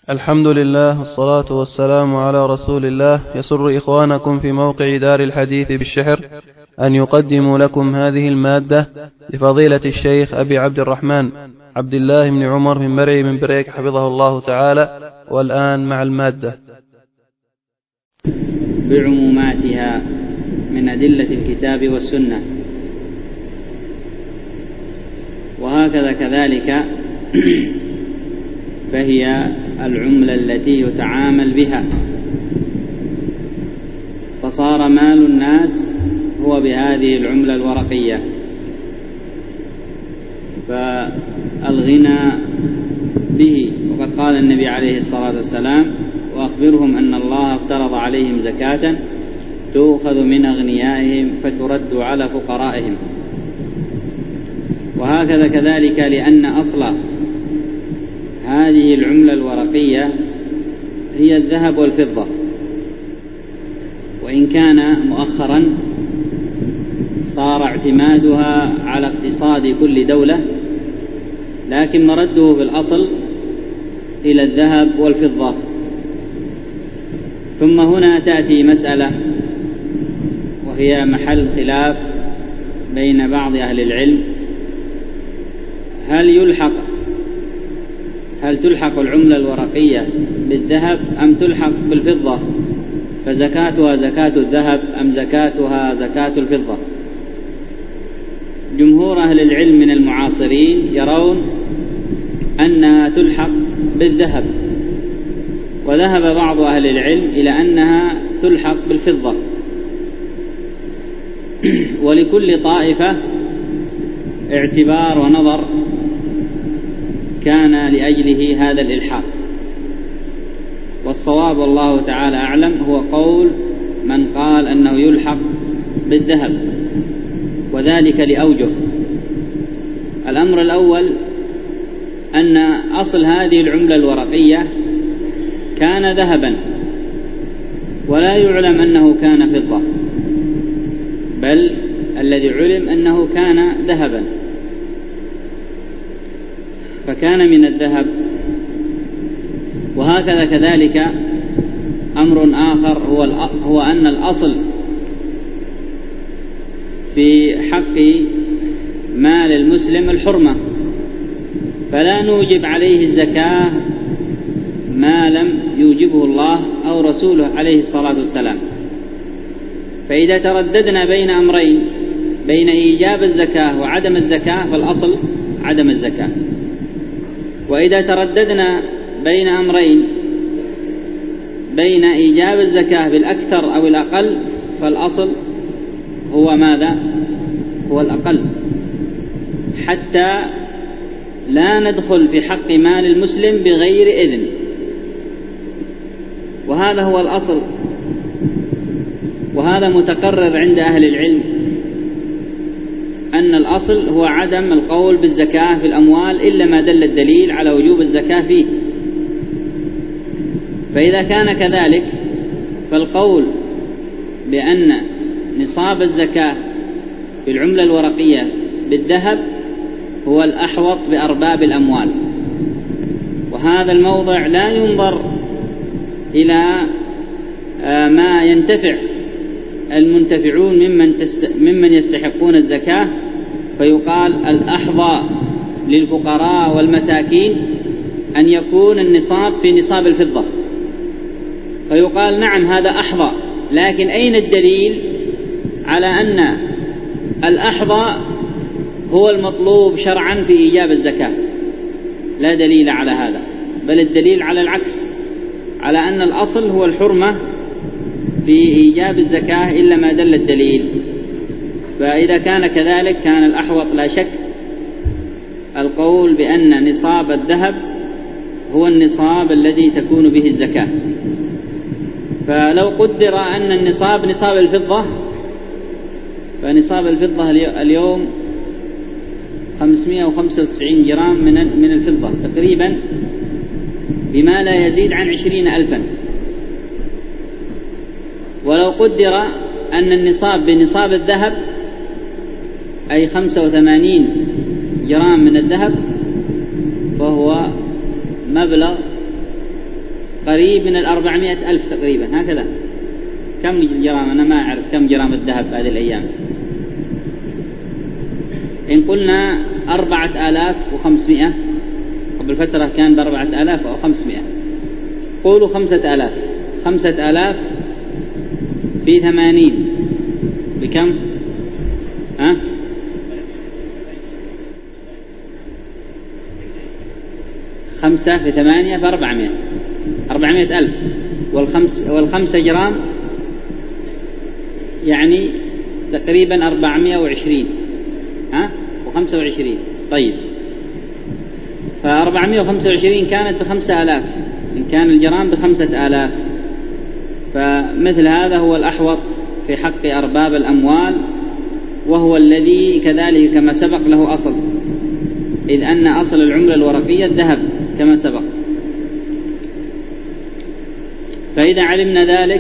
الحمد لله والصلاة والسلام على رسول الله. يسر إخوانكم في موقع دار الحديث بالشحر أن يقدموا لكم هذه المادة لفضيلة الشيخ أبي عبد الرحمن عبد الله بن عمر بن مرعي من بريك حفظه الله تعالى. والآن مع المادة. بعموماتها من أدلة الكتاب والسنة، وهكذا كذلك فهي العملة التي يتعامل بها، فصار مال الناس هو بهذه العملة الورقية. فالغنى به، وقد قال النبي عليه الصلاة والسلام: وأخبرهم أن الله افترض عليهم زكاة تؤخذ من أغنيائهم فترد على فقرائهم. وهكذا كذلك لأن أصل هذه العملة الورقية هي الذهب والفضة، وإن كان مؤخرا صار اعتمادها على اقتصاد كل دولة، لكن مرده في الأصل إلى الذهب والفضة. ثم هنا تأتي مسألة وهي محل خلاف بين بعض أهل العلم: هل تلحق العملة الورقية بالذهب أم تلحق بالفضة؟ فزكاتها زكاة الذهب أم زكاتها زكاة الفضة؟ جمهور أهل العلم من المعاصرين يرون أنها تلحق بالذهب، وذهب بعض أهل العلم إلى أنها تلحق بالفضة. ولكل طائفة اعتبار ونظر كان لأجله هذا الإلحاق، والصواب والله تعالى أعلم هو قول من قال أنه يلحق بالذهب، وذلك لأوجه. الأمر الأول أن أصل هذه العملة الورقية كان ذهبا، ولا يعلم أنه كان فضة، بل الذي علم أنه كان ذهبا، فكان من الذهب. وهكذا كذلك أمر آخر هو أن الأصل في حق مال المسلم الحرمة، فلا نوجب عليه الزكاة ما لم يوجبه الله أو رسوله عليه الصلاة والسلام. فإذا ترددنا بين أمرين، بين إيجاب الزكاة وعدم الزكاة، فالأصل عدم الزكاة. وإذا ترددنا بين أمرين، بين إيجاب الزكاة بالأكثر أو الأقل، فالأصل هو ماذا؟ هو الأقل، حتى لا ندخل في حق مال المسلم بغير إذن. وهذا هو الأصل، وهذا متقرر عند أهل العلم، أن الأصل هو عدم القول بالزكاة في الأموال إلا ما دل الدليل على وجوب الزكاة فيه. فإذا كان كذلك فالقول بأن نصاب الزكاة في العملة الورقية بالذهب هو الأحوط بأرباب الأموال. وهذا الموضع لا ينظر إلى ما ينتفع المنتفعون ممن يستحقون الزكاة، فيقال الأحظى للفقراء والمساكين أن يكون النصاب في نصاب الفضة، فيقال نعم هذا أحظى، لكن أين الدليل على أن الأحظى هو المطلوب شرعا في إيجاب الزكاة؟ لا دليل على هذا، بل الدليل على العكس، على أن الأصل هو الحرمة في إيجاب الزكاة إلا ما دل الدليل. فإذا كان كذلك كان الأحوط لا شك القول بأن نصاب الذهب هو النصاب الذي تكون به الزكاة. فلو قدر أن النصاب نصاب الفضة، فنصاب الفضة اليوم 595 جرام من الفضة تقريبا، بما لا يزيد عن 20,000. ولو قدر أن النصاب بنصاب الذهب أي 85 جرام من الذهب، فهو مبلغ قريب من 400,000 تقريبا هكذا. كم جرام؟ أنا ما أعرف كم جرام الذهب هذه الأيام. إن قلنا 4,500، قبل فترة كان ب4,500، قولوا 5,000. 5,000 في 80 بكم؟ 5 في 8 ب400، 400,000. والخمسة جرام يعني تقريبا 420 و25. طيب، ف425 كانت ب5,000، إن كان الجرام ب5,000. فمثل هذا هو الأحوط في حق أرباب الأموال، وهو الذي كذلك كما سبق له أصل، إذ أن أصل العملة الورقية الذهب كما سبق. فإذا علمنا ذلك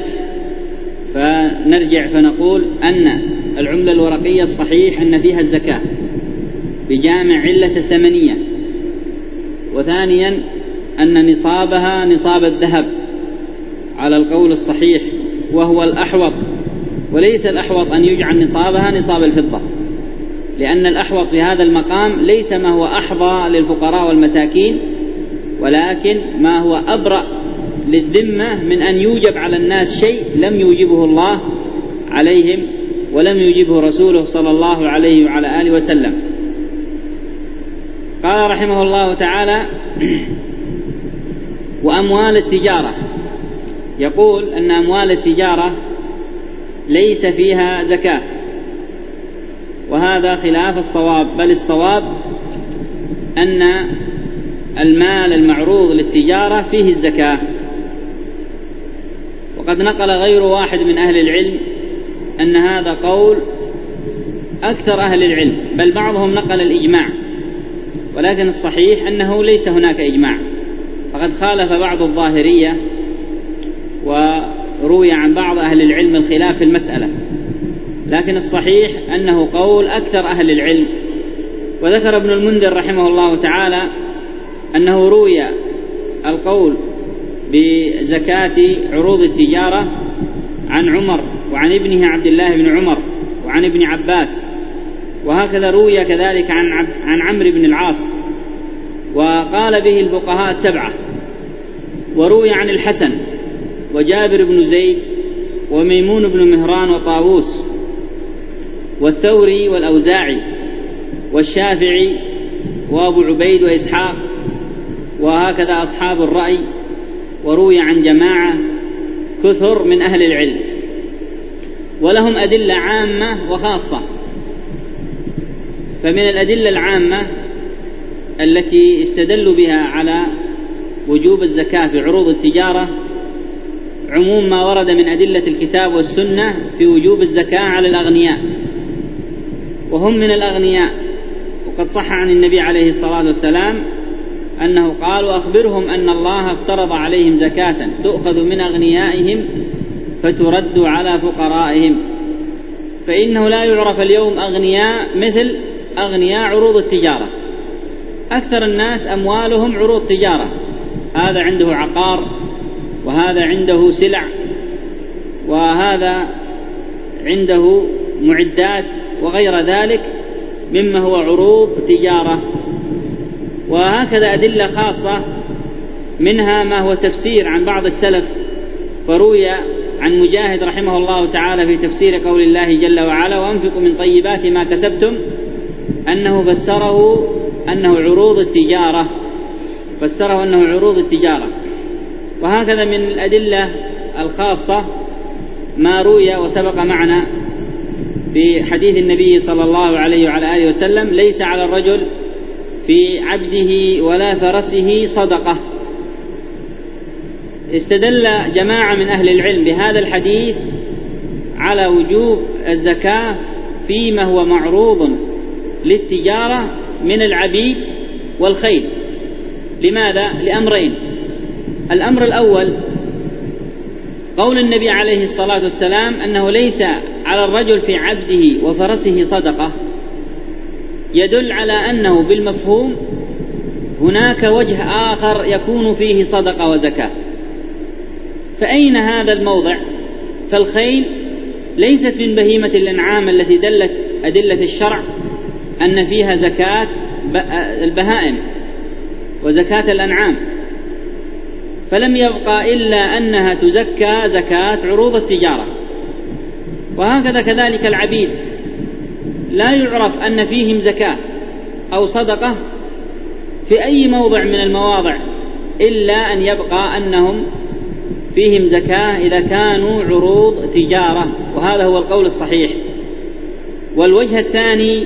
فنرجع فنقول أن العملة الورقية الصحيح أن فيها الزكاة بجامع علة الثمنية، وثانيا أن نصابها نصاب الذهب على القول الصحيح وهو الأحوط، وليس الأحوط أن يجعل نصابها نصاب الفضة، لأن الأحوط في هذا المقام ليس ما هو أحظى للفقراء والمساكين، ولكن ما هو أبرأ للذمة من أن يوجب على الناس شيء لم يوجبه الله عليهم ولم يوجبه رسوله صلى الله عليه وعلى آله وسلم. قال رحمه الله تعالى: وأموال التجارة، يقول أن أموال التجارة ليس فيها زكاة، وهذا خلاف الصواب، بل الصواب أن المال المعروض للتجارة فيه الزكاة. وقد نقل غير واحد من أهل العلم أن هذا قول أكثر أهل العلم، بل بعضهم نقل الإجماع، ولكن الصحيح أنه ليس هناك إجماع، فقد خالف بعض الظاهرية وروي عن بعض أهل العلم الخلاف في المسألة، لكن الصحيح أنه قول أكثر أهل العلم. وذكر ابن المنذر رحمه الله تعالى أنه روي القول بزكاة عروض التجارة عن عمر وعن ابنه عبد الله بن عمر وعن ابن عباس، وهكذا روي كذلك عن عمرو بن العاص، وقال به الفقهاء السبعة. وروي عن الحسن وجابر بن زيد وميمون بن مهران وطاووس والثوري والأوزاعي والشافعي وأبو عبيد وإسحاق، وهكذا أصحاب الرأي. وروي عن جماعة كثر من أهل العلم، ولهم أدلة عامة وخاصة. فمن الأدلة العامة التي استدلوا بها على وجوب الزكاة في عروض التجارة عموم ما ورد من أدلة الكتاب والسنة في وجوب الزكاة على الأغنياء، وهم من الأغنياء. وقد صح عن النبي عليه الصلاة والسلام أنه قال: وأخبرهم أن الله افترض عليهم زكاة تؤخذ من أغنيائهم فترد على فقرائهم، فإنه لا يعرف اليوم أغنياء مثل أغنياء عروض التجارة. أكثر الناس أموالهم عروض تجارة، هذا عنده عقار، وهذا عنده سلع، وهذا عنده معدات وغير ذلك مما هو عروض تجارة. وهكذا أدلة خاصة، منها ما هو تفسير عن بعض السلف، فروي عن مجاهد رحمه الله تعالى في تفسير قول الله جل وعلا: وأنفقوا من طيبات ما كسبتم، أنه فسره أنه عروض التجارة، فسره أنه عروض التجارة. وهكذا من الأدلة الخاصة ما روي وسبق معنا في حديث النبي صلى الله عليه وعلى آله وسلم: ليس على الرجل في عبده ولا فرسه صدقة. استدل جماعة من أهل العلم بهذا الحديث على وجوب الزكاة فيما هو معروض للتجارة من العبيد والخيل. لماذا؟ لأمرين. الأمر الأول قول النبي عليه الصلاة والسلام أنه ليس على الرجل في عبده وفرسه صدقة، يدل على أنه بالمفهوم هناك وجه آخر يكون فيه صدقة وزكاة، فأين هذا الموضع؟ فالخيل ليست من بهيمة الأنعام التي دلت أدلة الشرع أن فيها زكاة البهائم وزكاة الأنعام، فلم يبقى إلا أنها تزكى زكاة عروض التجارة. وهكذا كذلك العبيد لا يعرف أن فيهم زكاة أو صدقة في أي موضع من المواضع إلا أن يبقى أنهم فيهم زكاة إذا كانوا عروض تجارة، وهذا هو القول الصحيح. والوجه الثاني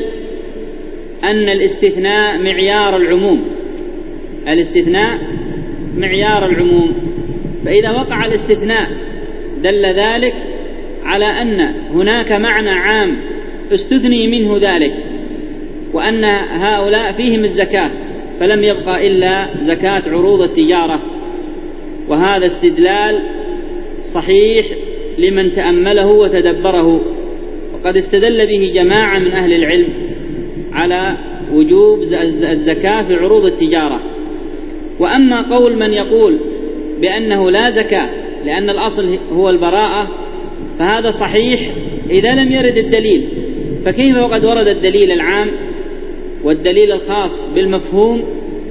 أن الاستثناء معيار العموم، الاستثناء معيار العموم، فإذا وقع الاستثناء دل ذلك على أن هناك معنى عام استثني منه ذلك، وأن هؤلاء فيهم الزكاة، فلم يبقى إلا زكاة عروض التجارة. وهذا استدلال صحيح لمن تأمله وتدبره، وقد استدل به جماعة من أهل العلم على وجوب الزكاة في عروض التجارة. وأما قول من يقول بأنه لا زكاة لأن الأصل هو البراءة، فهذا صحيح إذا لم يرد الدليل، فكيف وقد ورد الدليل العام والدليل الخاص بالمفهوم؟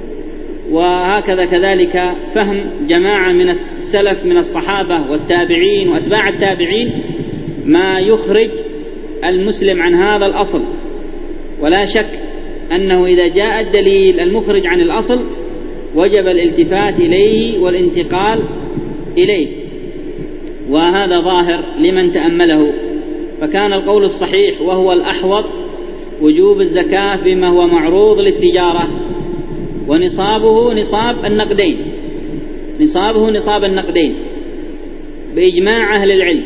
وهكذا كذلك فهم جماعة من السلف من الصحابة والتابعين وأتباع التابعين ما يخرج المسلم عن هذا الأصل. ولا شك أنه إذا جاء الدليل المخرج عن الأصل وجب الالتفات إليه والانتقال إليه، وهذا ظاهر لمن تأمله. فكان القول الصحيح وهو الأحوط وجوب الزكاة بما هو معروض للتجارة، ونصابه نصاب النقدين، نصابه نصاب النقدين بإجماع أهل العلم،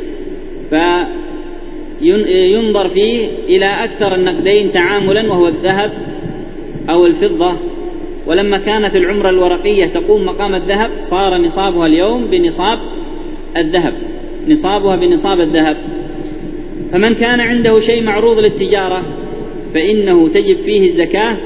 فينظر فيه إلى أكثر النقدين تعاملا وهو الذهب أو الفضة. ولما كانت العمرة الورقية تقوم مقام الذهب صار نصابها اليوم بنصاب الذهب، نصابها بنصاب الذهب. فمن كان عنده شيء معروض للتجارة فإنه تجب فيه الزكاة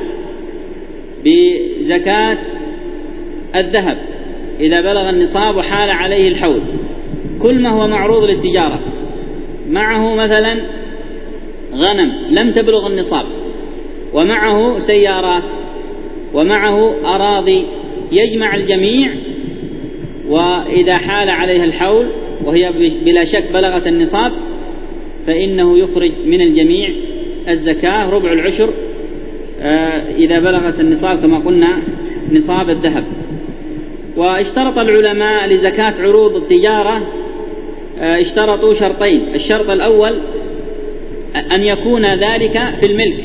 بزكاة الذهب إذا بلغ النصاب وحال عليه الحول. كل ما هو معروض للتجارة معه مثلا غنم لم تبلغ النصاب، ومعه سيارات، ومعه أراضي، يجمع الجميع، وإذا حال عليها الحول وهي بلا شك بلغت النصاب فإنه يخرج من الجميع الزكاة ربع العشر إذا بلغت النصاب كما قلنا نصاب الذهب. واشترط العلماء لزكاة عروض التجارة اشترطوا شرطين: الشرط الأول أن يكون ذلك في الملك،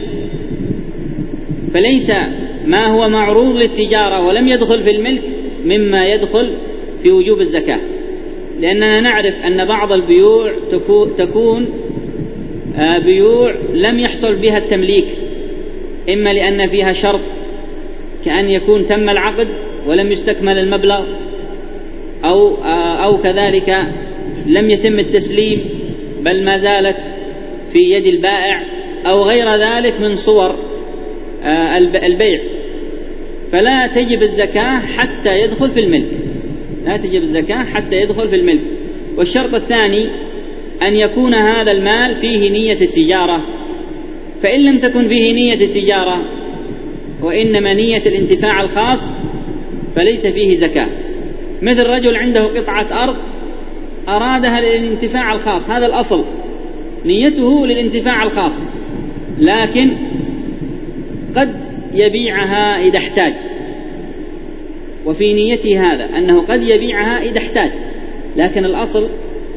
فليس ما هو معروض للتجارة ولم يدخل في الملك مما يدخل في وجوب الزكاة، لأننا نعرف أن بعض البيوع تكون بيوع لم يحصل بها التمليك، إما لأن فيها شرط كأن يكون تم العقد ولم يستكمل المبلغ، أو كذلك لم يتم التسليم بل ما زالت في يد البائع، أو غير ذلك من صور البيع، فلا تجب الزكاة حتى يدخل في الملك، لا تجب الزكاة حتى يدخل في الملك. والشرط الثاني أن يكون هذا المال فيه نية التجارة، فإن لم تكن فيه نية التجارة وإنما نية الانتفاع الخاص فليس فيه زكاة. مثل رجل عنده قطعة أرض أرادها للانتفاع الخاص، هذا الأصل نيته للانتفاع الخاص، لكن قد يبيعها إذا احتاج، وفي نيته هذا أنه قد يبيعها إذا احتاج، لكن الأصل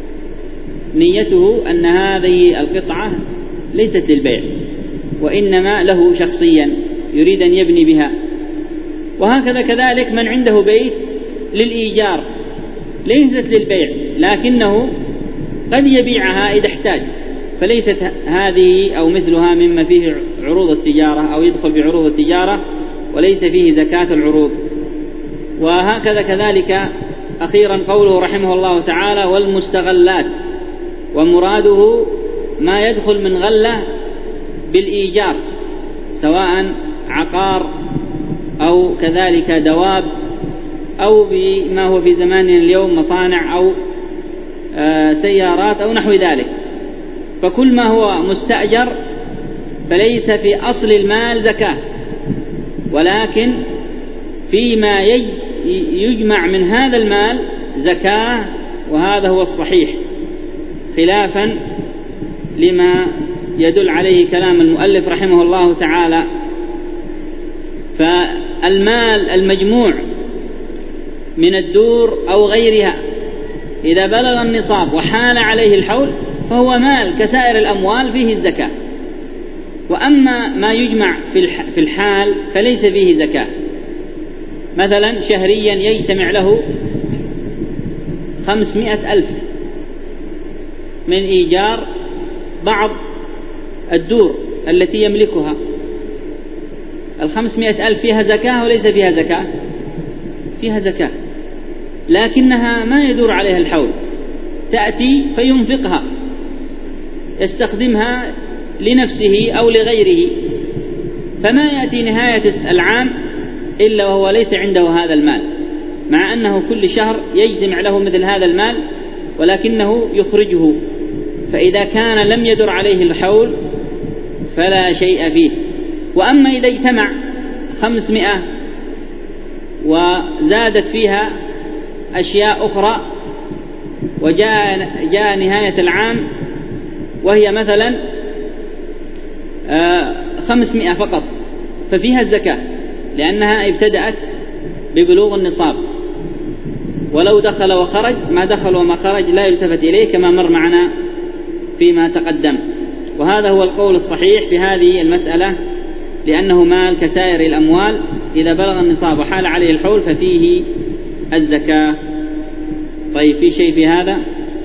نيته أن هذه القطعة ليست للبيع وإنما له شخصيا يريد أن يبني بها. وهكذا كذلك من عنده بيت للإيجار ليست للبيع لكنه قد يبيعها إذا احتاج، فليست هذه أو مثلها مما فيه عروض التجارة أو يدخل بعروض التجارة وليس فيه زكاة العروض. وهكذا كذلك أخيرا قوله رحمه الله تعالى: والمستغلات، ومراده ما يدخل من غلة بالإيجار سواء عقار أو كذلك دواب أو بما هو في زماننا اليوم مصانع أو سيارات أو نحو ذلك. فكل ما هو مستأجر فليس في أصل المال زكاة، ولكن فيما يجمع من هذا المال زكاة، وهذا هو الصحيح خلافا لما يدل عليه كلام المؤلف رحمه الله تعالى. فالمال المجموع من الدور أو غيرها إذا بلغ النصاب وحال عليه الحول فهو مال كسائر الأموال فيه الزكاة. وأما ما يجمع في الحال فليس فيه زكاة. مثلا شهريا يجتمع له 500,000 من إيجار بعض الدور التي يملكها. 500,000 فيها زكاة وليس فيها زكاة؟ فيها زكاة، لكنها ما يدور عليها الحول، تأتي فينفقها يستخدمها لنفسه أو لغيره، فما يأتي نهاية العام إلا وهو ليس عنده هذا المال، مع أنه كل شهر يجتمع له مثل هذا المال ولكنه يخرجه. فإذا كان لم يدر عليه الحول فلا شيء فيه. وأما إذا اجتمع 500 وزادت فيها أشياء أخرى وجاء نهاية العام وهي مثلا 500 فقط، ففيها الزكاة لأنها ابتدأت ببلوغ النصاب. ولو دخل وخرج ما دخل وما خرج لا يلتفت إليه كما مر معنا فيما تقدم. وهذا هو القول الصحيح في هذه المسألة، لأنه مال كسائر الأموال إذا بلغ النصاب وحال عليه الحول ففيه الزكاة. طيب، في شيء في هذا؟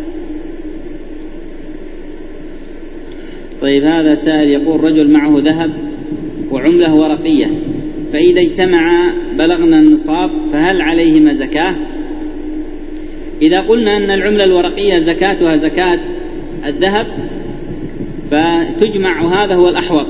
طيب، هذا سائل يقول: رجل معه ذهب وعملة ورقية، فإذا اجتمعا بلغنا النصاب فهل عليهما زكاة؟ إذا قلنا أن العملة الورقية زكاتها زكاة الذهب فتجمع، وهذا هو الأحوط.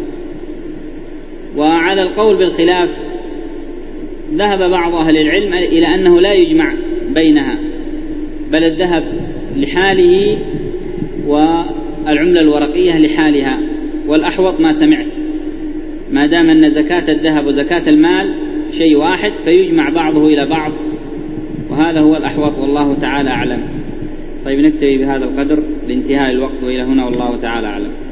وعلى القول بالخلاف ذهب بعض أهل العلم إلى أنه لا يجمع بينها، بل الذهب لحاله والعملة الورقية لحالها. والأحوط ما سمعت، ما دام أن زكاة الذهب وزكاة المال شيء واحد فيجمع بعضه إلى بعض، وهذا هو الأحوط والله تعالى أعلم. طيب، نكتفي بهذا القدر لانتهاء الوقت، وإلى هنا والله تعالى أعلم.